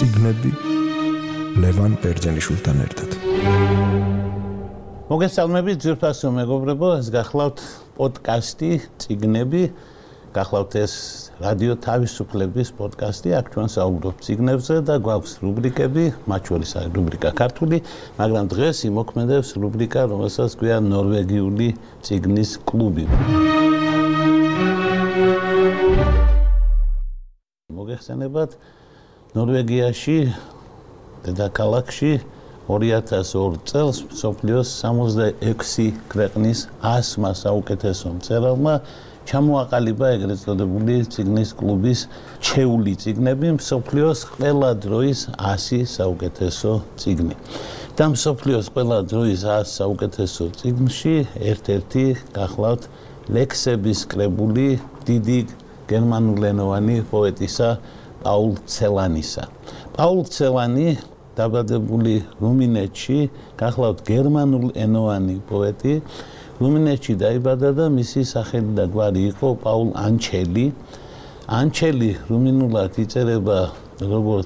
წიგნები ლევან ბერძენიშვილთან ერთად. მოგესალმებით ძვირფასო მეგობრებო, ეს გახლავთ პოდკასტი წიგნები, გახლავთ ეს რადიო თავისუფლების პოდკასტი, აქ ჩვენ საუბრობთ წიგნებზე და გვაქვს რუბრიკები, მათ შორის არის რუბრიკა ქართული, მაგრამ დღეს იმოქმედებს რუბრიკა, რომელსაც ქვია ნორვეგიული წიგნის კლუბი. მოგეხსენებათ, ნორვეგიაში, დედაქალაქში 2002 წელს მსოფლიოს 66 ქვეყნის 100-მა საუკეთესო მწერალმა ჩამოაყალიბა ეგრეთ წოდებული წიგნის კლუბის ჩეული წიგნები, მსოფლიოს ყველა დროის 100 საუკეთესო წიგნი. და მსოფლიოს ყველა დროის 100 საუკეთესო წიგნში ერთ-ერთი გახლავთ ლექსების კრებული დიდი გერმანულენოვანი პოეტისა პაულ ცელანისა. პაულ ცელანი დაბადებული რუმინეთში, გახლავთ გერმანულენოვანი პოეტი, რუმინეთში დაიბადა და მისი სახელი და გვარი იყო პაულ ანჩელი. ანჩელი რუმინულად იწერება როგორც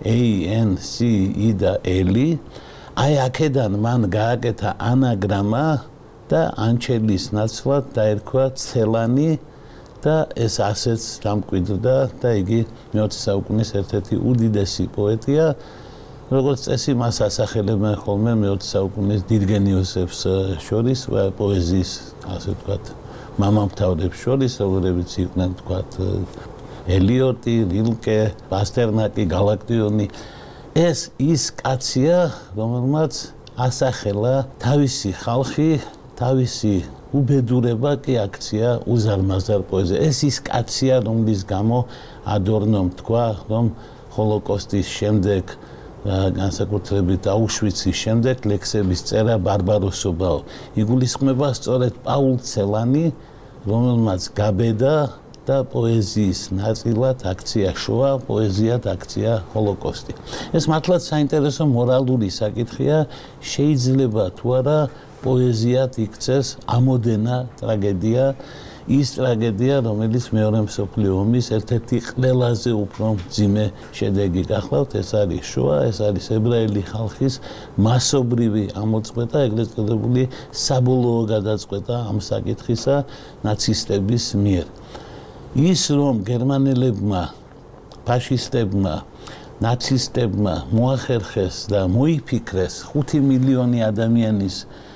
A-N-C-E და L-ი. აი აქედან მან გააკეთა ანაგრამა და ანჩელის ნაცვლად დაერქვა ცელანი და ეს ასეც დამკვიდრდა და იგი მე-20 საუკუნის ერთ-ერთი უდიდესი პოეტია. როგორც წესი, მას ასახელებენ ხოლმე მე-20 საუკუნის დიდ გენიოსებს შორის, პოეზიის, ასე ვთქვათ, მამამთავრებს შორის, როგორებიც იყვნენ, ვთქვათ, ელიოტი, რილკე, პასტერნაკი, გალაქტიონი. ეს ის კაცია, რომელმაც ასახელა თავისი ხალხი, თავისი უბედურება კი აქცია უზარმაზარ პოეზია. ეს ის კაცია, რომლის გამო ადორნომ თქვა, რომ ჰოლოკოსტის შემდეგ განსაკუთრებით აუშვიცის შემდეგ ლექსების წერა ბარბაროსობაო. იგულისხმება სწორედ პაულ ცელანი, რომელმაც გაბედა და პოეზიის ნაწილად აქცია შოა, პოეზიად აქცია ჰოლოკოსტი. ეს მართლაც საინტერესო მორალური საკითხია, შეიძლება თუ არა პოეზიად იქცეს ამოდენა ტრაგედია, ის ტრაგედია, რომელიც მეორე მსოფლიო ომის ერთ-ერთი ყველაზე უფრო მძიმე შედეგი გახლავთ, ეს არის შოა, ეს არის ებრაელი ხალხის მასობრივი ამოწყვეტა, ეგრეთ წოდებული საბოლოო გადაწყვეტა ამ საკითხისა ნაცისტების მიერ. ის რომ გერმანელებმა, ფაშისტებმა, ნაცისტებმა მოახერხეს და მოიფიქრეს 5 მილიონი ადამიანის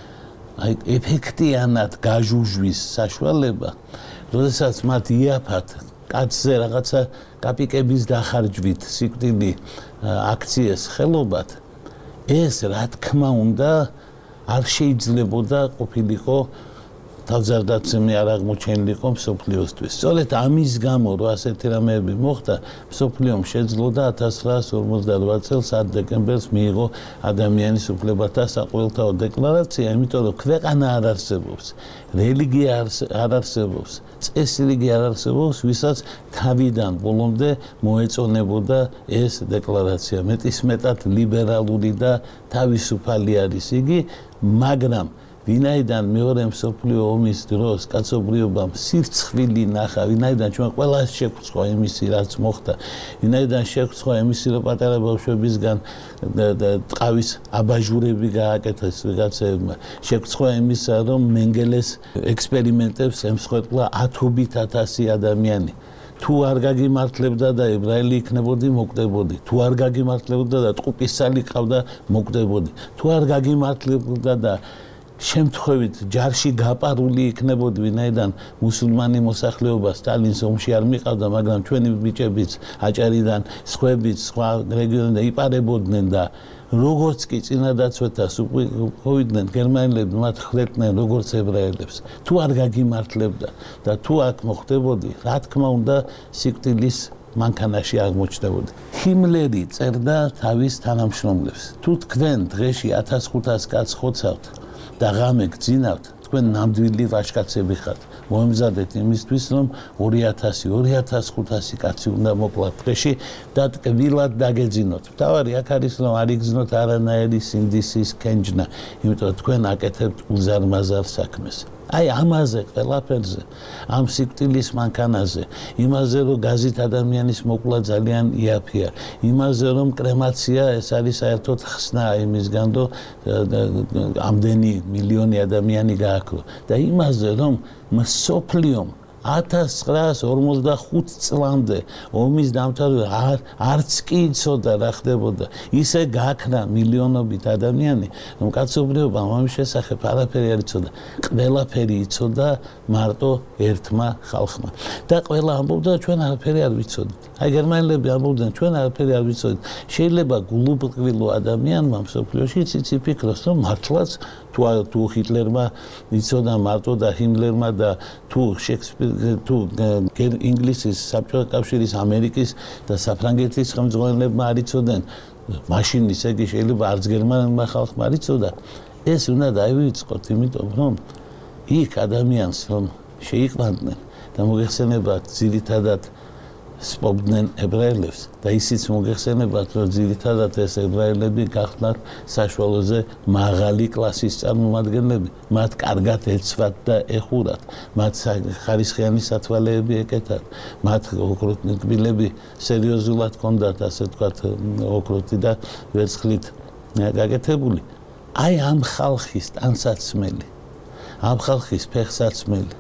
ეფექტიანად გაჟუჟვის საშუალება, როდესაც მათ იაფად კაცზე რაღაცა კაპიკების დახარჯვით სიკვდილი აქციეს ხელობად, ეს რა თქმა უნდა არ შეიძლებოდა ყოფილიყო თავზარდაცემი არ აღმოჩენილიყო მსოფლიოსთვის. სწორედ ამის გამო, რომ ასეთი რამეები მოხდა, მსოფლიომ შეძლო და 1948 წელს 10 დეკემბერს მიიღო ადამიანის უფლებათა საყოველთაო დეკლარაცია, იმიტომ რომ ქვეყანა არ არსებობს, რელიგია არ არსებობს, წესრიგი არ არსებობს, ვისაც თავიდან ბოლომდე მოეწონებოდა ეს დეკლარაცია. მეტისმეტად ლიბერალური და თავისუფალი არის იგი, მაგრამ ვინაიდან მეორე მსოფლიო ომის დროს კაცობრიობამ სირცხვილი ნახა, ვინაიდან ჩვენ ყველას შეგვწვა იმისი, რაც მოხდა, ვინაიდან შეგვწვა იმისი, რომ პატარა ბავშვებისგან ტყავის აბაჟურები გააკეთეს ვიღაცებმა, შეგვწვა იმისა, რომ მენგელეს ექსპერიმენტებს ემსხვერპლა 10,000 ადამიანი. თუ არ გაგიმართლებდა და ებრაელი იქნებოდი, მოკვდებოდი. თუ არ გაგიმართლებდა და ტყუპისცალი ყავდა, მოკვდებოდი. თუ არ გაგიმართლებდა და შემთხვევით ჯარში გაპარული იქნებოდი, ვინაიდან მუსულმანი მოსახლეობა სტალინის ომში არ მიყავდა, მაგრამ ჩვენი ბიჭებიც აჭარიდან, სხვებიც, სხვა რეგიონიდან იპარებოდნენ და როგორც კი წინადაცვეთას უყვიდნენ გერმანელები, მათ ხვდებდნენ როგორც ებრაელებს. თუ არ გაგიმართლებდა და თუ აქ მოხდებოდი, რა თქმა უნდა, სიკვდილის მანქანაში აღმოჩნდებოდი. ჰიმლერი წერდა თავის თანამშრომლებს: თუ თქვენ დღეში 1500 კაცს ხოცავთ და ღამე გძინავთ, თქვენ ნამდვილი ვაჟკაცები ხართ. მოემზადეთ იმისთვის, რომ 2000-2500 კაცი უნდა მოკლათ დღეში და ტკბილად დაგეძინოთ. მთავარი აქ არის, რომ არ იგზნოთ არანაირი სინდისის კენჯნა, იმიტომ რომ თქვენ აკეთებთ უზარმაზარ საქმეს. აი ამაზე ყველაფერზე, ამ სიკვდილის მანქანაზე, იმაზე რომ გაზით ადამიანის მოკლა ძალიან იაფია, იმაზე რომ კრემაცია ეს არის საერთოდ ხსნა იმისგან რომ ამდენი მილიონი ადამიანი გააქრო და იმაზე რომ მსოფლიომ 1945 წლამდე ომის დამთავრება არც კი იცოდა რა ხდებოდა. ისე გააქნა მილიონობით ადამიანი, რომ კაცობრიობამ ამის შესახებ არაფერი არ იცოდა. ყველაფერი იცოდა მარტო ერთმა ხალხმა. და ყველა ამბობდა ჩვენ არაფერი არ ვიცოდით. აი გერმანელები ამბობდნენ ჩვენ არაფერი არ ვიცოდით. შეიძლება გულუბრყვილო ადამიანმა მსოფლიოში იფიქროს, რომ მართლაც თუ ჰიტლერმა იცოდა მარტო და ჰიმლერმა და თუ შექსპირ თუ ინგლისის საბჭოთა კავშირის ამერიკის და საფრანგეთის ხელმძღვანელებმა არ იცოდნენ მაშინ ისე იგი შეიძლება არც გერმანელმა ხალხმა არ იცოდა ეს უნდა დაივიწყოთ იმიტომ რომ იქ ადამიანს რომ შეიყვანდნენ და მოგეხსენებათ ძირითადად სპობდნენ ებრაელებს და ისიც მოგეხსენებათ რომ ძირითადად ეს ებრაელები გახდნენ საშუალოზე მაღალი კლასის წარმომადგენლები მათ კარგად ეცვათ და ეხურათ მათ ხარისხიანი სათვალეები ეკეთათ მათ ოქროთი კბილები სერიოზულად ჰქონდათ ასე ვთქვათ ოქროთი და ვერცხლით გაკეთებული აი ამ ხალხის ტანსაცმელი ამ ხალხის ფეხსაცმელი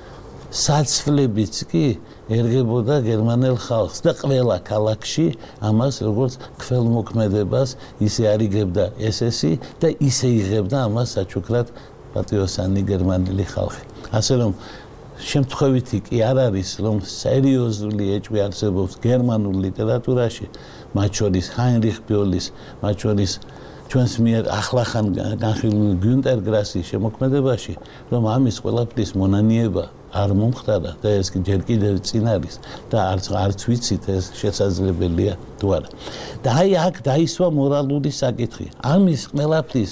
საცვლებიც კი ერგებოდა გერმანელ ხალხს და ყველა ქალაქში ამას როგორც ქველმოქმედებას ისე არიგებდა SS-ი და ისე იღებდა ამას საჩუქრად პატრიოტსანი გერმანელი ხალხი. ასე რომ შემთხვევითი კი არ არის რომ სერიოზული ეჭვი არსებობს გერმანულ ლიტერატურაში მათ შორის ჰაინრიხ ბიოლის მათ შორის ჩვენს მიერ ახლახან განხილული გიუნტერ გრასის შემოქმედებაში რომ ამის ყველაფრის მონანიება არ მომხდარა და ეს ჯერ კიდევ წინ არის და არც ვიცით ეს შესაძლებელია თუ არა. და აი აქ დაისვა მორალური საკითხი. ამის ყველაფრის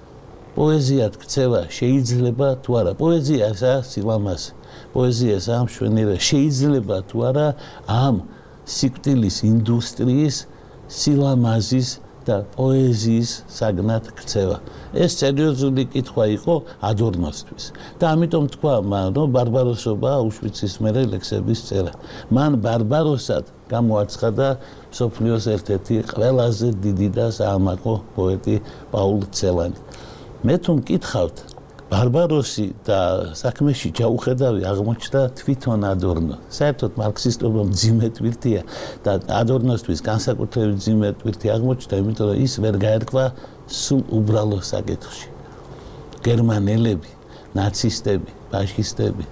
პოეზიად ქცევა შეიძლება თუ არა. პოეზიასა სილამაზე. პოეზიასა მშვენიერება შეიძლება თუ არა ამ სიკვდილის ინდუსტრიის სილამაზის და პოეზიის საგნად ქცევა. ეს სერიოზული კითხვა იყო ადორნოსთვის. და ამიტომ თქვა, რომ ბარბაროსობა აუშვიცის მერე ლექსების წერა. მან ბარბაროსად გამოაცხადა მსოფლიოს ერთ-ერთი ყველაზე დიდი და საამაყო პოეტი პაულ ცელანი. მე თუ მკითხავთ, ბარბაროსი და საქმეში ჩაუხედავი აღმოჩნდა თვითონ ადორნო. საერთოდ მარქსისტობა მძიმე ტვირთია და ადორნოსთვის განსაკუთრებით მძიმე ტვირთი აღმოჩნდა, იმიტომ რომ ის ვერ გაერკვა სულ უბრალო საკითხში. გერმანელები, ნაცისტები, ფაშისტები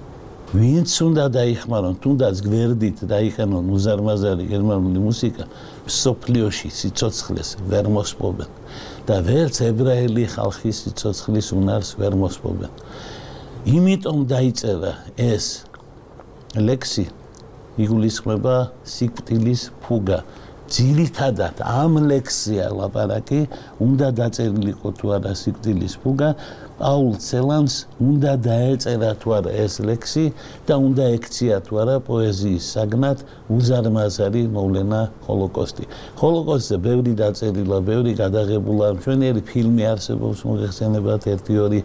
ვინც უნდა დაიხმარონ, თუნდაც გვერდით დაიყენონ უზარმაზარი გერმანული მუსიკა, მსოფლიოში სიცოცხლეს ვერ მოსპობენ და ვერც ებრაელი ხალხის სიცოცხლის უნარს ვერ მოსპობენ. იმიტომ დაიწერა ეს ლექსი იგულისხმება სიკვდილის ფუგა. ძირითადად ამ ლექსია ლაპარაკი, უნდა დაწერილიყო თუ არა სიკვდილის ფუგა, პაულ ცელანს უნდა დაეწერა თუ არა ეს ლექსი და უნდა ექცია თუ არა პოეზიის საგნად უზარმაზარი მოვლენა ჰოლოკოსტი. ჰოლოკოსტზე ბევრი დაწერილა, ბევრი გადაღებულა, მშვენიერი ფილმი არსებობს, მოგეხსენებათ 1-2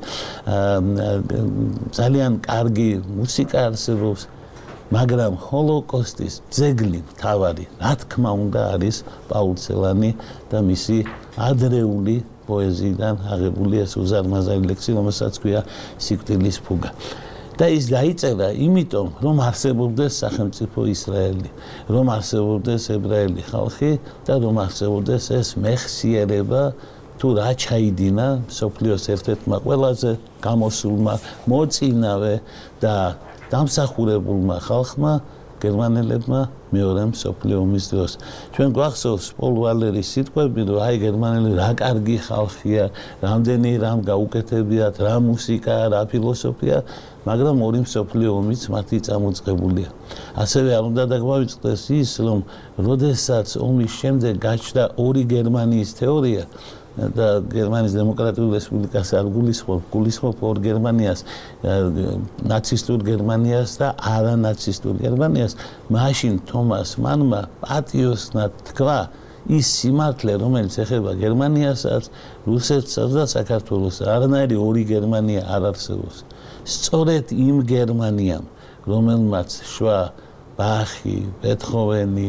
ძალიან კარგი მუსიკა არსებობს. მაგრამ ჰოლოკოსტის ძეგლი მთავარი, რა თქმა უნდა, არის პაულ ცელანი და მისი ადრეული პოეზიიდან აღებული ეს უზარმაზარი ლექსი, რომელსაც ქვია სიკვდილის ფუგა. და ის დაიწერა იმიტომ, რომ არსებობდეს სახელმწიფო ისრაელი, რომ არსებობდეს ებრაელი ხალხი და რომ არსებობდეს ეს მეხსიერება თუ რა ჩაიდინა მსოფლიოს ერთ-ერთმა ყველაზე გამოსულმა მოწინავე და დამსახურებულმა ხალხმა გერმანელებმა მეორე მსოფლიო ომის დროს. ჩვენ გვახსოვს პოლ ვალერის სიტყვები, რომ აი გერმანელი რა კარგი ხალხია, რამდენი რამ გაუკეთებიათ, რა მუსიკა, რა ფილოსოფია, მაგრამ ორი მსოფლიო ომიც მათი წამოწყებულია. ასევე არ უნდა დაგვავიწყდეს ის, რომ როდესაც ომის შემდეგ გაჩნდა ორი გერმანიის თეორია, და გერმანიის დემოკრატიული რესპუბლიკას არ გულისხმობ ორ გერმანიას, ნაცისტურ გერმანიას და არანაცისტურ გერმანიას, მაშინ თომას მანმა პატიოსნად თქვა ის სიმართლე, რომელიც ეხება გერმანიასაც, რუსეთსაც და საქართველოს, არანაირი ორი გერმანია არ არსებობს. სწორედ იმ გერმანიამ, რომელმაც შვა, ბახი, ბეთჰოვენი,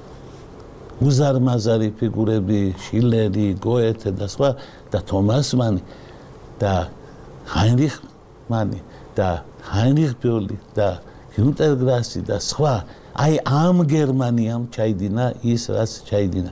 უზარმაზარი ფიგურები, შილერი, გოეთე და სხვა და თომას მანი და ჰაინრიხ მანი და ჰაინრიხ ბიოლი და გიუნტერ გრასი და სხვა აი ამ გერმანიამ ჩაიდინა ის რაც ჩაიდინა.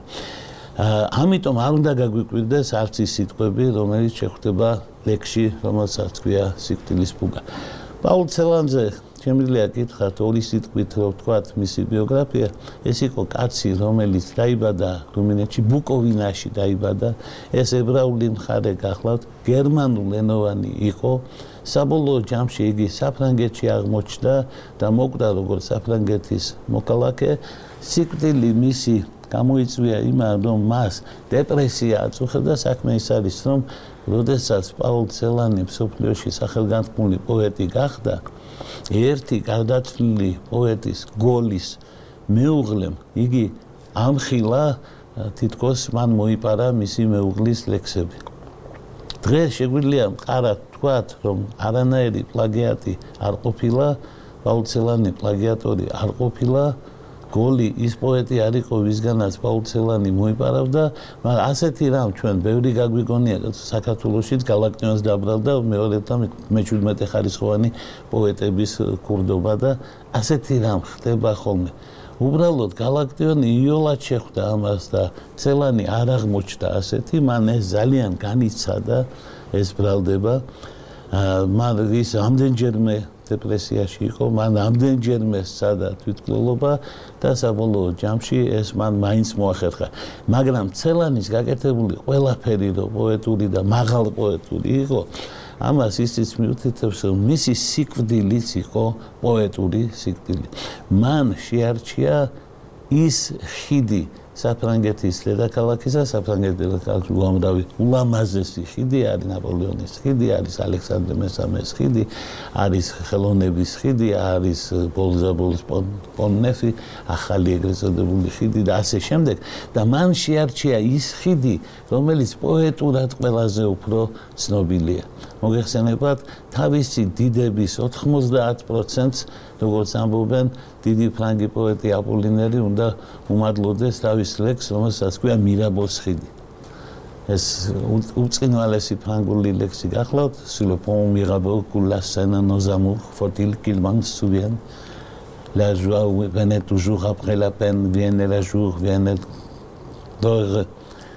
ამიტომ არ უნდა გაგვიკვირდეს არც ის სიტყვები, რომელიც შეხვდება ლექსში, რომელსაც ქვია სიკვდილის ფუგა. პაულ ცელანძე შემიძლია გითხრათ ორი სიტყვით რომ ვთქვათ მისი ბიოგრაფია, ეს იყო კაცი, რომელიც დაიბადა რუმინეთში, ბუკოვინაში დაიბადა, ეს ებრაული მხარე გახლავთ, გერმანულენოვანი იყო, საბოლოო ჯამში იგი საფრანგეთში აღმოჩნდა და მოკვდა როგორც საფრანგეთის მოქალაქე, სიკვდილი მისი გამოიწვია იმან, რომ მას დეპრესია აწუხებდა, საქმე ის არის, რომ როდესაც პაულ ცელანი მსოფლიოში სახელგანთქმული პოეტი გახდა, ერთი გარდაცვლილი პოეტის გოლის მეუღლემ იგი ამხილა თითქოს მან მოიპარა მისი მეუღლის ლექსები. დღეს შეგვიძლია მყარად ვთქვათ, რომ არანაირი პლაგიატი არ ყოფილა, პაულ ცელანი პლაგიატორი არ ყოფილა, გოლი ის პოეტი არ იყო, ვისგანაც პაულ ცელანი მოიპარავდა, მაგრამ ასეთი რამ ჩვენ ბევრი გაგვიგონია საქართველოშიც გალაქტიონს დაბრალდა მეორედან მე-17 ხარისხოვანი პოეტების კურდობა და ასეთი რამ ხდება ხოლმე. უბრალოდ გალაქტიონი იოლად შეხვდა ამას და ცელანი არ აღმოჩნდა ასეთი, მან ეს ძალიან განიცადა ეს ბრალდება. მან ის ამდენჯერმე დეპრესიაში იყო, მან ამდენჯერმე სცადა თვითმკვლელობა და საბოლოო ჯამში ეს მან მაინც მოახერხა. მაგრამ ცელანის გაკეთებული ყველაფერი, რომ პოეტური და მაღალ პოეტური იყო, ამას ისიც მიუთითებს, რომ მისი სიკვდილიც იყო პოეტური სიკვდილი. მან შეარჩია ის ხიდი საფრანგეთის დედაქალაქისა, საფრანგეთის დედაქალაქის უამრავი ულამაზესი ხიდი არის ნაპოლეონის ხიდი, არის ალექსანდრე მესამეს ხიდი, არის ხელოვნების ხიდი, არის ბოლზაბოლის პონნეფი, ახალი ეგრეთ წოდებული ხიდი და ასე შემდეგ და მან შეარჩია ის ხიდი, რომელიც პოეტურად ყველაზე უფრო ცნობილია. მოგეხსენებათ, თავისი დიდების 90%-ს, როგორც ამბობენ, დიდი ფრანგი პოეტი აპოლინერი უნდა უმადლოდეს თავის ლექსს, რომელსაც ქვია მირაბოს ხიდი. ეს უწყინვალესი ფრანგული ლექსი გახლავთ, sur le pont Mirabeau coule la Seine nos amours, faut-il qu'il m'en souvienne? La joie venait toujours après la peine, vienne le jour, vienne l'heure.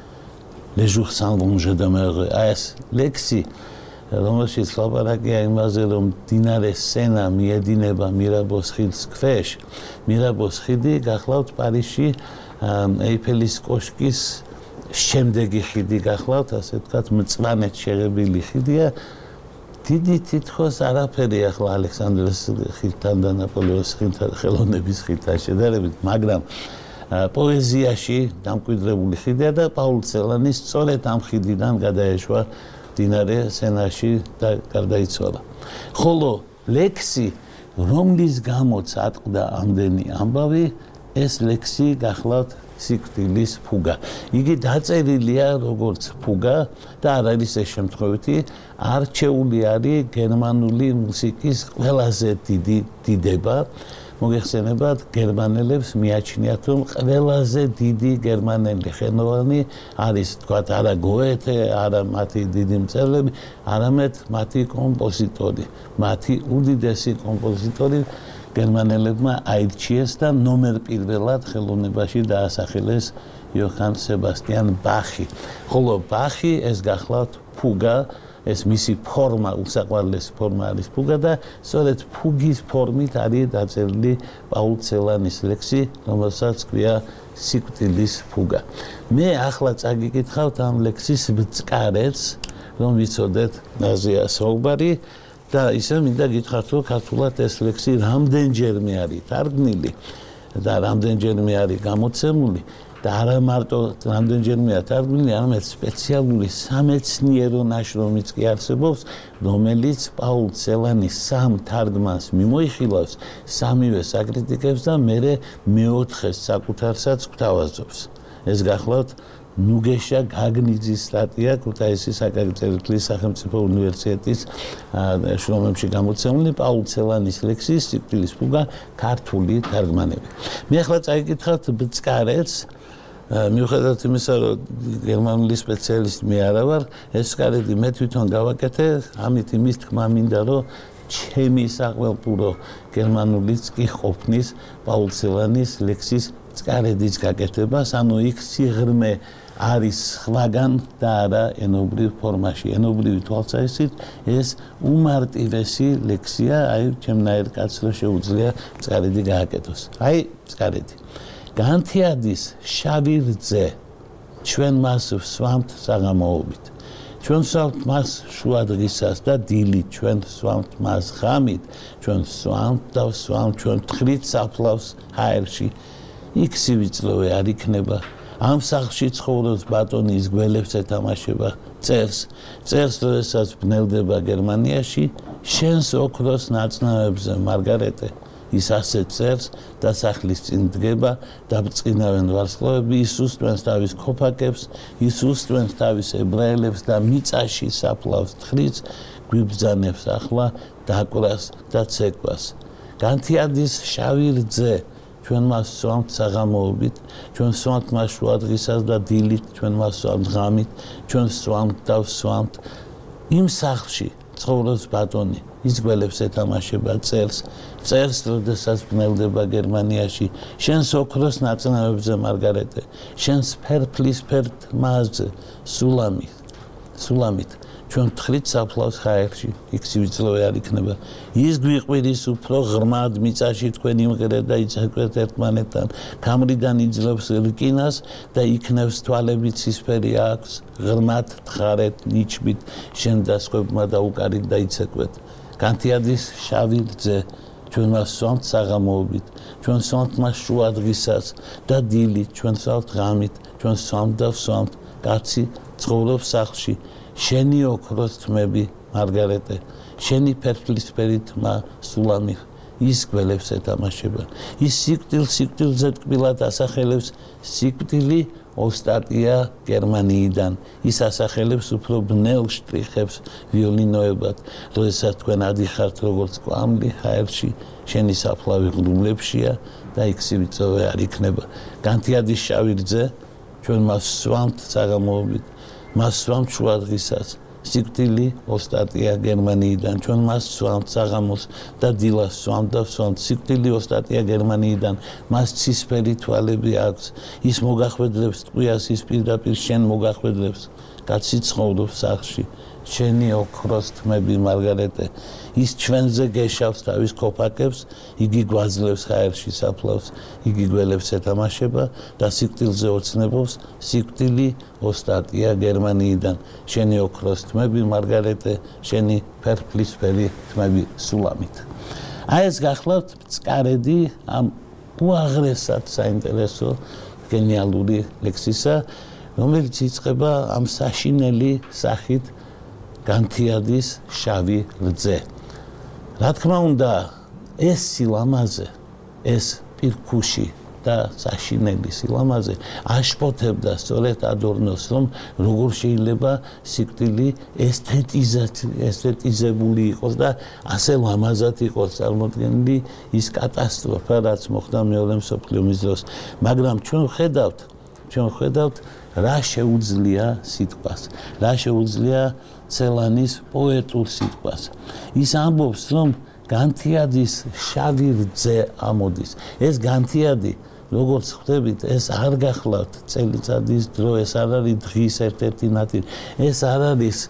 Les jours s'en vont, je demeure. ეს ლექსი რომელშიც ლაპარაკია იმაზე, რომ მდინარე სენა მიედინება მირაბოს ხიდს ქვეშ. მირაბოს ხიდი გახლავთ პარიზში ეიფელის კოშკის შემდეგი ხიდი გახლავთ, ასე ვთქვათ, მწვანედ შეღებილი ხიდია. დიდი თითქოს არაფერი ახლა ალექსანდრეს ხიდთან და ნაპოლეონის ხიდთან, ხელოვნების ხიდთან შედარებით, მაგრამ პოეზიაში დამკვიდრებული ხიდია და პაულ ცელანი სწორედ ამ ხიდიდან გადაეშვა მდინარე სენაში და გარდაიცვალა. ხოლო ლექსი, რომლის გამოც ატყდა ამდენი ამბავი, ეს ლექსი გახლავთ სიკვდილის ფუგა. იგი დაწერილია როგორც ფუგა და არ არის ეს შემთხვევითი, არჩეული არის გერმანული მუსიკის ყველაზე დიდი დიდება. მოგეხსენებათ, გერმანელებს მიაჩნიათ, რომ ყველაზე დიდი გერმანელი ხელოვანი არის, თქვათ, არა გოეთე, არა მათი დიდი მწერლები, არამედ მათი კომპოზიტორი. მათი უდიდესი კომპოზიტორი გერმანელებმა აირჩიეს და ნომერ პირველად ხელოვნებაში დაასახელეს იოჰან სებასტიან ბახი. ხოლო ბახი ეს გახლავთ ფუგა, ეს მისი ფორმა, უსაყვარლესი ფორმა არის ფუგა და სწორედ ფუგის ფორმით არის დაწერილი პაულ ცელანის ლექსი, რომელსაც ქვია სიკვდილის ფუგა. მე ახლა წაგიკითხავთ ამ ლექსის ბწკარეთს, რომ ვიცოდეთ რაზეა საუბარი და ისე მინდა გითხრათ, რომ ქართულად ეს ლექსი რამდენჯერმე არის თარგმნილი და რამდენჯერმე არის გამოცემული. და არა მარტო რამდენჯერმეა თარგმნილი, არამედ სპეციალური სამეცნიერო ნაშრომიც კი არსებობს, რომელიც პაულ ცელანის სამ თარგმანს მიმოიხილავს, სამივე საკრიტიკებს და მერე მეოთხეს საკუთარსაც გვთავაზობს. ეს გახლავთ ნუგეშა გაგნიძის სტატია ქუთაისის საკაგრძელო სახელმწიფო უნივერსიტეტის შრომებში გამოცემული პაულ ცელანის ლექსის სიკვდილის ფუგა ქართული თარგმანები. მე ახლა წაიკითხავთ ბწკარეთს მიუხედავად იმისა, რომ გერმანული სპეციალისტი მე არა ვარ, ეს ბწკარეთი მე თვითონ გავაკეთე, ამით იმის თქმა მინდა, რომ ჩემი საყვალპურო გერმანულიც კი ყოფნის პაულ ცელანის ლექსის ბწკარეთის გაკეთებას, ანუ იქ სიღრმე არის სხვაგან და არა ენობრივ ფორმაში. ენობრივი თვალსაზრისით ეს უმარტივესი ლექსია, აი ჩემნაირ კაცს რო შეუძლია ბწკარედი გააკეთოს. აი ბწკარედი. განთიადის შავი რძე ჩვენ მას ვსვამთ საღამოობით. ჩვენ ვსვამთ მას შუადღისას და დილით, ჩვენ ვსვამთ მას ღამით, ჩვენ ვსვამთ და ვსვამთ ჩვენ თხრით საფლავს ჰაერში. იქ სივიწლოვე არ იქნება. ამ სახლში ცხოვრობს ბატონი, ის გველებს ეთამაშება, წერს, როდესაც ბნელდება გერმანიაში, შენს ოქროს ნაწნავებზე, მარგარეტე. ის ასე წერს და სახლის წინ დგება და ბრწყინავენ ვარსკვლავები, ის უსტვენს თავის ქოფაკებს, ის უსტვენს თავის ებრაელებს და მიწაში საფლავს თხრიც, გვიბრძანებს ახლა დაკვრას და ცეკვას. განთიადის შავი რძე ჩვენ მას ვსვამთ საღამოობით, ჩვენ ვსვამთ მას შუადღისას და დილით, ჩვენ მას ვსვამთ ღამით, ჩვენ ვსვამთ და ვსვამთ. იმ სახლში ცხოვრობს ბატონი, ის გველებს ეთამაშება, წერს, როდესაც ბნელდება გერმანიაში, შენს ოქროს ნაწნავებზე, მარგარეტე, შენს ფერფლის ფერდმაზე, სულამით, ჩვენ თხრით საფლავს ჰაერში, იქ სივიწლოვე არ იქნება. ის გვიყვირის უფრო ღრმად მიწაში თქვენ იმღერეთ და იცეკვეთ ერთმანეთთან, ქამრიდან იძლევს რკინას და იქნევს თვალებით ცისფერი აქვს, ღრმად თხარეთ ნიჩბით, შენ დასხვებმა და უკარით დაიცეკვეთ. განთიადის შავი რძე ჩვენ მას ვსვამთ საღამოობით, ჩვენ ვსვამთ მას შუადღისას და დილით, ჩვენ ვსვამთ ღამით, ჩვენ ვსვამთ და ვსვამთ. კაცი ცხოვრობს სახლში, შენი ოქროს თმები, მარგარეტე, შენი ფერფლისფერი თმა, სულამი, ის გველებს ეთამაშება. ის სიკვდილზე ტკბილად ასახელებს სიკვდილი ოსტატია გერმანიიდან. ის ასახელებს უფრო ბნელ შტრიხებს ვიოლინოებად, როდესაც თქვენ ადიხართ როგორც კვამლი ჰაერში, შენი საფლავი ღრუბლებშია და იქ სივიწოვე არ იქნება. განთიადის შავი რძე ჩვენ მას ვსვამთ საღამოობით, მას ვსვამთ შუადღისას. სიკვდილი ოსტატია გერმანიიდან, ჩვენ მას ვსვამთ საღამოს და დილას ვსვამთ და ვსვამთ. სიკვდილი ოსტატია გერმანიიდან, მას ცისფერი თვალები აქვს, ის მოგახვედრებს ტყვიას, ის პირდაპირ შენ მოგახვედრებს. კაცი ცხოვრობს სახლში, შენი ოქროს თმები, მარგარეტე, ის ჩვენზე გეშავს თავის ქოფაკებს, იგი გვაძლევს ჰაერში საფლავს, იგი გველებს ეთამაშება და სიკვდილზე ოცნებობს. სიკვდილი ოსტატია გერმანიიდან, შენი ოქროს თმები, მარგარეტე, შენი ფერფლისფერი თმები, სულამით. აი ეს გახლავთ ბწკარედი ამ უაღრესად საინტერესო გენიალური ლექსისა, რომელიც იწყება ამ საშინელი სახით განთიადის შავი რძე. რა თქმა უნდა, ეს სილამაზე, ეს პირქუში და საშინელი სილამაზე აშფოთებდა სწორედ ადორნოს, რომ როგორ შეიძლება სიკვდილი ესთეტიზებული იყოს და ასე ლამაზად იყოს წარმოდგენილი ის კატასტროფა, რაც მოხდა მეორე მსოფლიო ომის დროს. მაგრამ ჩვენ ვხედავთ რა შეუძლია სიტყვას, რა შეუძლია ცელანის პოეტურ სიტყვას. ის ამბობს, რომ განთიადის შავი რძე ამოდის. ეს განთიადი, როგორც ხვდებით, ეს არ გახლავთ წელიწადის დრო, ეს არ არის დღის ერთ-ერთი ნაწილი, ეს არ არის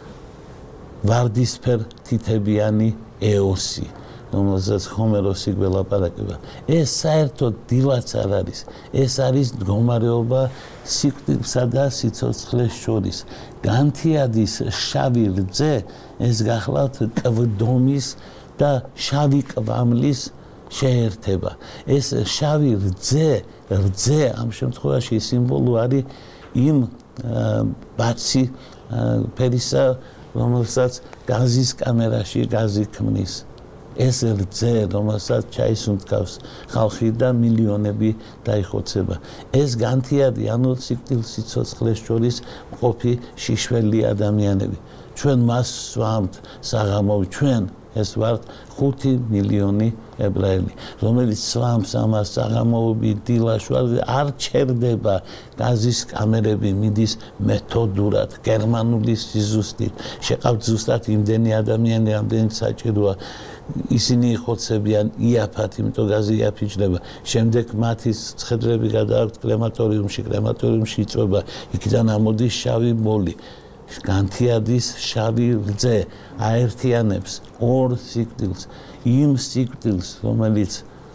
ვარდისფერ თითებიანი ეოსი, რომელზეც ჰომეროსი გველაპარაკება. ეს საერთოდ დილაც არ არის, ეს არის მდგომარეობა სიკვდილსა და სიცოცხლეს შორის. განთიადის შავი რძე, ეს გახლავთ კვდომის და შავი კვამლის შეერთება. ეს შავი რძე ამ შემთხვევაში სიმბოლო არის იმ ბაცი ფერისა, რომელსაც გაზის კამერაში გაზი ქმნის. ეს რძე, რომელსაც ჩაისუნთქავს ხალხი და მილიონები დაიხოცება. ეს განთიადი, ანუ სიკვდილ-სიცოცხლეს შორის მყოფი შიშველი ადამიანები. ჩვენ მას ვსვამთ საღამოვით, ჩვენ ეს ვართ 5 მილიონი ებრაელი, რომელიც სვამს ამას საღამოობით, დილაშუაზე, არ ჩერდება გაზის კამერები, მიდის მეთოდურად, გერმანული სიზუსტით. შეყავთ ზუსტად იმდენი ადამიანი, რამდენიც საჭიროა. ისინი იხოცებიან იაფად, იმიტომ გაზი იაფიჭდება. შემდეგ მათი ცხედრები გადააქვთ კრემატორიუმში იწვება, იქიდან ამოდის შავი მოლი. განთიადის შავი რძე აერთიანებს ორ სიკვდილს, იმ სიკვდილს, რომელიც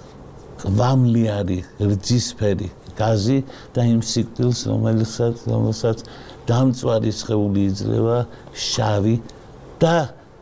ყვამლი არის, რძისფერი გაზი და იმ სიკვდილს, რომელსაც დამწვარი სხეული იძლევა, შავი და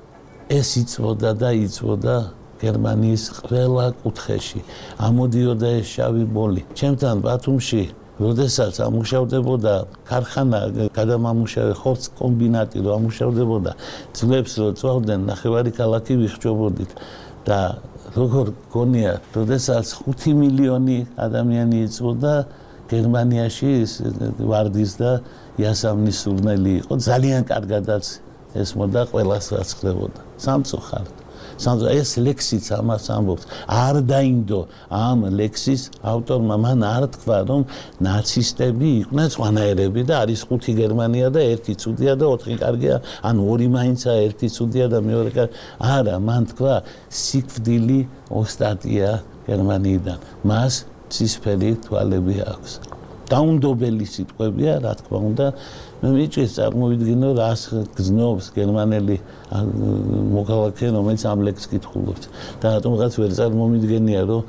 ეს იწვოდა გერმანიის ყველა კუთხეში. ამოდიოდა ეს შავი მოლი. ჩემთან ბათუმში როდესაც ამუშავდებოდა ქარხანა, გადამამუშავე ხორცს კომბინატი, რომ ამუშავდებოდა, ძვლებს რო წვავდნენ, ნახევარი ქალაქი ვიხჭობოდით და როგორ გონია, როდესაც 5 მილიონი ადამიანი იწვოდა, გერმანიაში ვარდის და იასამნის სურნელი იყო, ძალიან კარგადაც ესმოდა ყველას რაც ხდებოდა. სამწუხაროდ ეს ლექსიც ამას ამბობს. არ დაინდო ამ ლექსის ავტორმა, მან არ თქვა, რომ ნაცისტები იყვნენ სხვანაირები და არის 5 გერმანია და 1 ცუდია და 4 კარგია, ან 2 მაინცა 1 ცუდია და მეორე კარგი. არა, მან თქვა, სიკვდილი ოსტატია გერმანიიდან. მას ცისფერი თვალები აქვს. დაუნდობელი სიტყვებია, რა თქმა უნდა. მე მიჭირს წარმოვიდგინო, რას გზნობს გერმანელი მოქალაქე, რომელიც ამ ლექსს კითხულობს. და რატომღაც ვერ წარმომიდგენია, რომ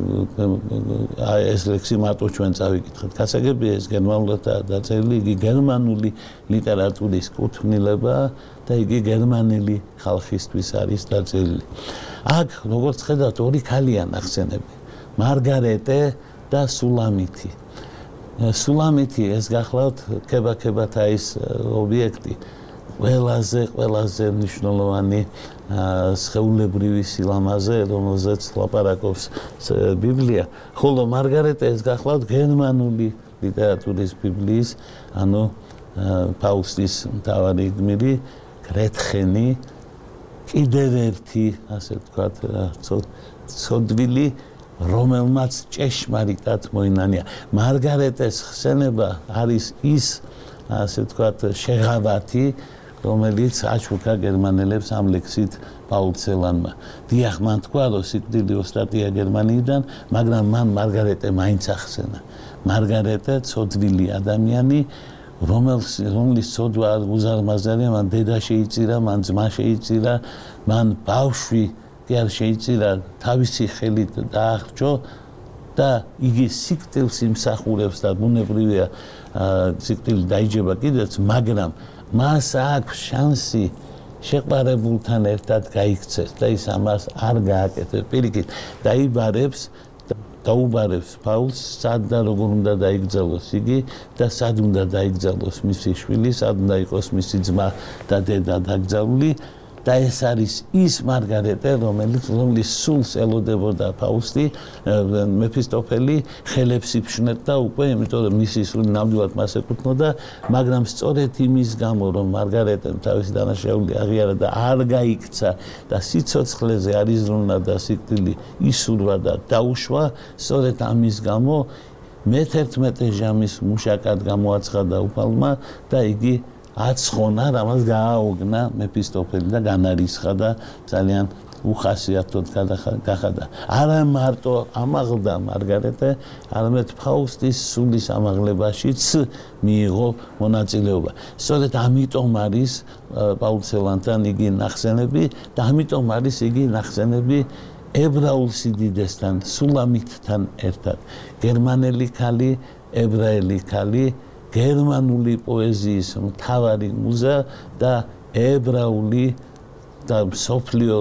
ეს ლექსი მარტო ჩვენ წავიკითხეთ. გასაგებია, ეს გერმანულადაა დაწერილი, იგი გერმანული ლიტერატურის კუთვნილებაა და იგი გერმანელი ხალხისთვის არის დაწერილი. აქ, როგორც ხედავთ, ორი ქალია ნახსენები, მარგარეტე და სულამითი. სულამითი ეს გახლავთ ქებაქებათაის ობიექტი, ყველაზე მნიშვნელოვანი სხეულებრივი სილამაზე, რომელზეც ლაპარაკობს ბიბლია, ხოლო მარგარეტე ეს გახლავთ გერმანული ლიტერატურის ბიბლიის, ანუ ფაუსტის მთავარი გმირი, გრეთხენი, კიდევ ერთი, ასე ვთქვათ, ცოდვილი, რომელმაც ჭეშმარიტად მოინანია. მარგარეტეს ხსენება არის ის, ასე ვთქვათ, შეღავათი, რომელიც აჩუქა გერმანელებს ამ ლექსით პაულ ცელანმა. დიახ, მან თქვა, რომ სიკვდილი ოსტატია გერმანიიდან, მაგრამ მან მარგარეტე მაინც ახსენა. მარგარეტე ცოდვილი ადამიანი, რომლის ცოდვა უზარმაზარია, მან დედა შეიწირა, მან ძმა შეიწირა, მან ბავშვი არ შეიწირა, თავისი ხელით დაახრჯო და იგი სიკვდილს იმსახურებს და ბუნებრივია სიკვდილი დაიჯება კიდეც, მაგრამ მას აქვს შანსი შეყვარებულთან ერთად გაიქცეს და ის ამას არ გააკეთებს. პირიქით, დაუბარებს პაულს, სად და როგორ უნდა დაიგზავნოს იგი და სად უნდა დაიგზავნოს მისი შვილი, სად უნდა იყოს მისი ძმა და დედა დაკრძალული. და ეს არის ის მარგარეტე, რომლის სულს ელოდებოდა ფაუსტი, მეფისტოფელი ხელებს იფშნებდა უკვე, იმიტომ რომ მისი სული ნამდვილად მას ეკუთვნოდა, მაგრამ სწორედ იმის გამო, რომ მარგარეტემ თავისი დანაშაული აღიარა და არ გაიქცა და სიცოცხლეზე არ იზრუნდა და სიკვდილი ისურვა და დაუშვა, სწორედ ამის გამო მე-11 ჟამის მუშაკად გამოაცხადა უფალმა და იგი აცხონა, რამაც გააოგნა მეფისტოფელი და განარისხა და ძალიან უხასიათოდ გახადა. არა მარტო ამაღლდა მარგარეტე, არამედ ფაუსტის სულის ამაღლებაშიც მიიღო მონაწილეობა. სწორედ ამიტომ არის პაულ ცელანთან იგი ნახსენები და ამიტომ არის იგი ნახსენები ებრაულ სიდიდესთან, სულამითთან ერთად. გერმანელი ქალი, ებრაელი ქალი, გერმანული პოეზიის მთავარი მუზა და ებრაული და მსოფლიო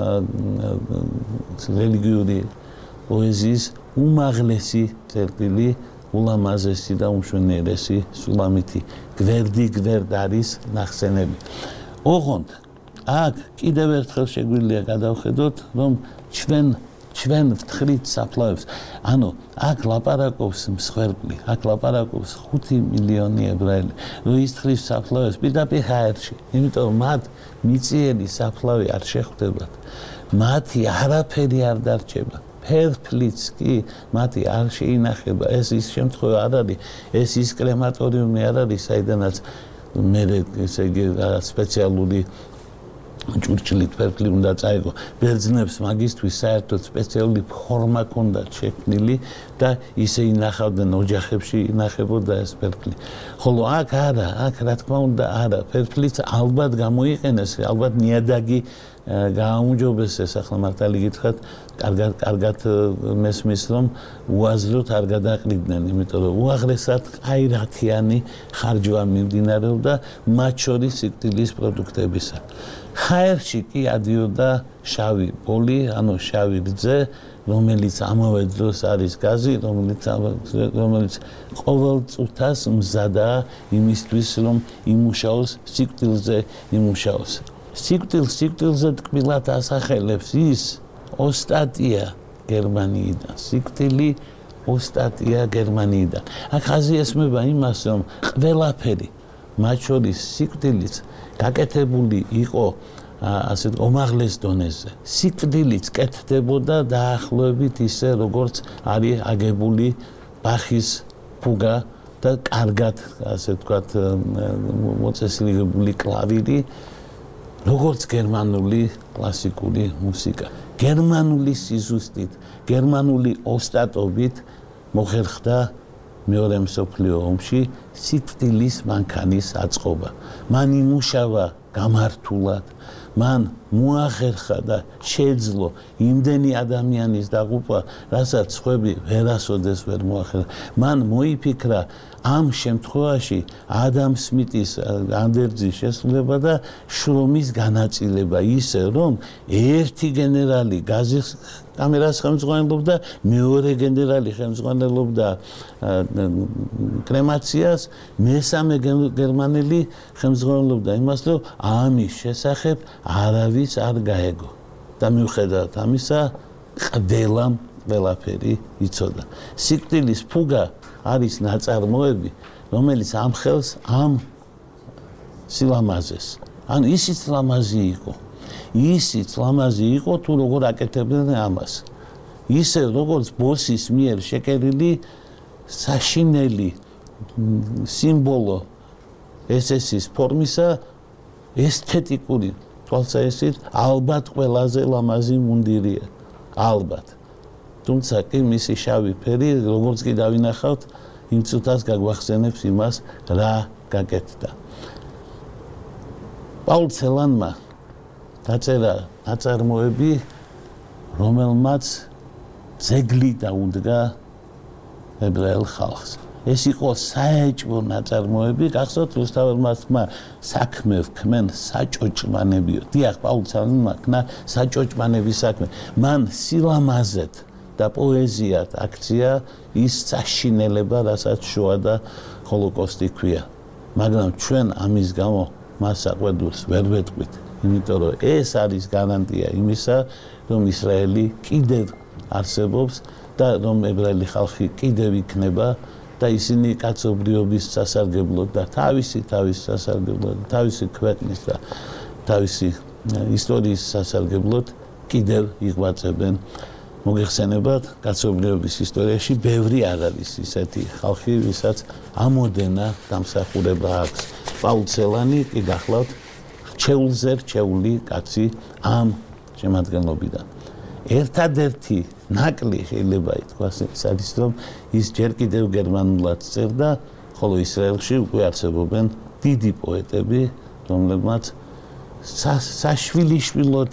რელიგიური პოეზიის უმაღლესი წერტილი, ულამაზესი და უმშვენიერესი სულამითი. გვერდ არის ნახსენები. ოღონდ აქ კიდევ ერთხელ შეგვიძლია გადავხედოთ, რომ ჩვენ ვთხრით საფლავებს. ანუ აქ ლაპარაკობს მსხვერპლი, აქ ლაპარაკობს 5 მილიონი ებრაელი. რომ ის თხრის საფლავებს პირდაპირ ჰაერში, იმიტომ რომ მათ მიწიერი საფლავი არ შეხვდებათ. მათი არაფერი არ დარჩება. ფერფლიც კი მათი არ შეინახება. ეს ის შემთხვევა არ არის, ეს ის კრემატორიუმი არ არის, საიდანაც მე ესე იგი სპეციალური ჭურჭლით ფერფლი უნდა წაიღო. ბერძნებს მაგისთვის საერთოდ სპეციალური ფორმა ჰქონდათ შექმნილი და ისე ინახავდნენ ოჯახებში ინახებოდა ეს ფერფლი. ხოლო აქ არა, აქ რა თქმა უნდა არა, ფერფლიც ალბათ გამოიყენეს, ალბათ ნიადაგი გააუმჯობესეს, ახლა მართალი გითხრათ, კარგად მესმის რომ უაზროდ არ გადაყრიდნენ, იმიტომ რომ უაღრესად ყაირათიანი ხარჯვა მიმდინარეობდა მათ შორის სიკვდილის პროდუქტებისა. ჰაერში კი ადიოდა შავი ბოლი, ანუ შავი რძე, რომელიც ამავე დროს არის გაზი, რომელიც ყოველ წუთას მზადაა იმისთვის, რომ იმუშაოს სიკვდილზე იმუშაოს. სიკვდილზე ტკბილად ასახელებს ის ოსტატია გერმანიიდან. სიკვდილი ოსტატია გერმანიიდან. აქ აზიასმება იმას, რომ ყველაფერი, მათ შორის სიკვდილიც გაკეთებული იყო ასეთ უმაღლეს დონეზე. სიკვდილიც კეთდებოდა დაახლოებით ისე, როგორც არის აგებული ბახის ფუგა და კარგად, ასე ვთქვათ, მოწესრიგებული კლავირი, როგორც გერმანული კლასიკური მუსიკა. გერმანული სიზუსტით, გერმანული ოსტატობით მოხერხდა მეორე მსოფლიო ომში სიკვდილის მანქანის აწყობა. მან იმუშავა გამართულად, მან მოახერხა და შეძლო იმდენი ადამიანის დაღუპვა, რასაც სხვები ვერასოდეს ვერ მოახერხა. მან მოიფიქრა ამ შემთხვევაში ადამ სმიტის ანდერძის შესრულება და შრომის განაწილება ისე, რომ ერთი გენერალი გაზის კამერას ხელმძღვანელობდა, მეორე გენერალი ხელმძღვანელობდა კრემაციას, მესამე გერმანელი ხელმძღვანელობდა იმას, რომ ამის შესახებ არავის არ გაეგო. და მიუხედავად ამისა, ყველაფერი იცოდა. სიკვდილის ფუგა არის ნაწარმოები, რომელიც ამხელს ამ სილამაზეს. ანუ ისიც ლამაზი იყო. ისიც ლამაზი იყო თუ როგორ აკეთებდნენ ამას. ისე როგორც ბოსის მიერ შეკერილი საშინელი სიმბოლო SS-ის ფორმისა ესთეტიკური თვალსაჩინით ალბათ ყველაზე ლამაზი მუნდირია. ალბათ. თუმცა კი მისი შავი ფერი, როგორც კი დავინახავთ, იმ წუთას გაგვახსენებს იმას, რა გაკეთდა. პაულ ცელანმა დაწერა ნაწარმოები, რომელმაც ძეგლი დაუდგა ებრაელ ხალხს. ეს იყო საეჭვო ნაწარმოები, გახსოვთ რუსთაველმა საქმე ვქმენ საჭოჭმანებიო. დიახ, პაულ ცელანმა ქნა საჭოჭმანების საქმე. მან სილამაზეთ და პოეზიად აქცია ის საშინელება, რასაც შოა და ჰოლოკოსტი ქვია. მაგრამ ჩვენ ამის გამო მას საყვედურს ვერ ვეტყვით, იმიტომ რომ ეს არის გარანტია იმისა, რომ ისრაელი კიდევ არსებობს და რომ ებრაელი ხალხი კიდევ იქნება და ისინი კაცობრიობის სასარგებლოდ და თავისი სასარგებლოდ, თავისი ქვეყნის და თავისი ისტორიის სასარგებლოდ კიდევ იღვაწებენ. მოგეხსენებათ, კაცობრიობის ისტორიაში ბევრი არ არის ისეთი ხალხი, ვისაც ამოდენა დამსახურება აქვს. პაულ ცელანი კი გახლავთ რჩეულზე რჩეული კაცი ამ შემადგენლობიდან. ერთადერთი ნაკლი შეიძლება ითქვას ის არის, რომ ის ჯერ კიდევ გერმანულად წერდა, ხოლო ისრაელში უკვე არსებობენ დიდი პოეტები, რომლებმაც საშვილიშვილოდ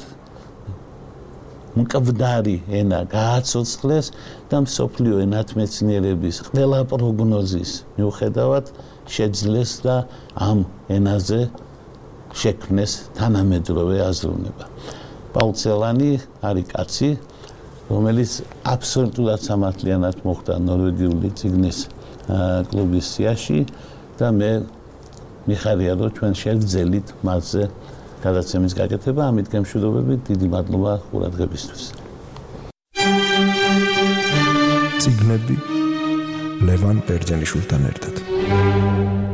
მკვდარი ენა გააცოცხლეს და მსოფლიო ენათმეცნიერების ყველა პროგნოზის მიუხედავად შეძლეს და ამ ენაზე შექმნეს თანამედროვე აზროვნება. პაულ ცელანი არის კაცი, რომელიც აბსოლუტურად სამართლიანად მოხვდა ნორვეგიული წიგნის კლუბის სიაში და მე მიხარია, რომ ჩვენ შევძელით მასზე გადაცემის გაკეთება. ამით გემშვიდობებით, დიდი მადლობა ყურადღებისთვის. წიგნები ლევან ბერძენიშვილთან ერთად.